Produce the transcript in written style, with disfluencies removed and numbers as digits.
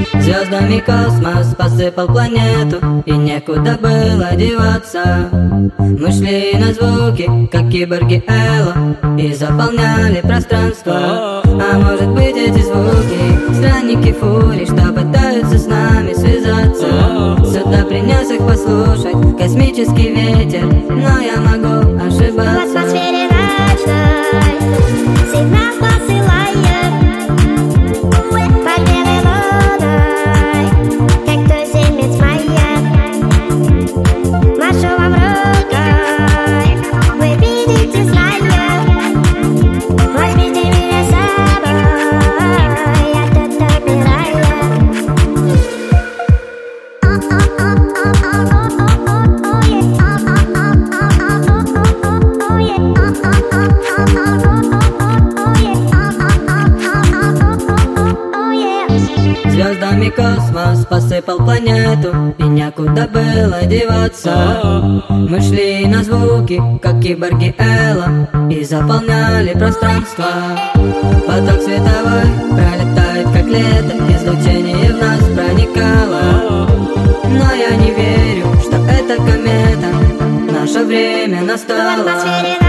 Звездами космос посыпал планету, и некуда было деваться. Мы шли на звуки, как киборги Элла, и заполняли пространство. А может быть, эти звуки странники Фури, что пытаются с нами связаться. Сюда принес их послушать космический ветер, но я могу ошибаться. В атмосфере ночной сигнал посылает под белой луной, как туземец моя. Машу вам рукой, вы видите, зная. Возьмите меня с собой, я тут умираю. Звездами космос посыпал планету, и некуда было деваться. Мы шли на звуки, как киборги Элла, и заполняли пространство. Поток световой пролетает, как лето, излучение в нас проникало. Но я не верю, что это комета, наше время настало. В атмосфере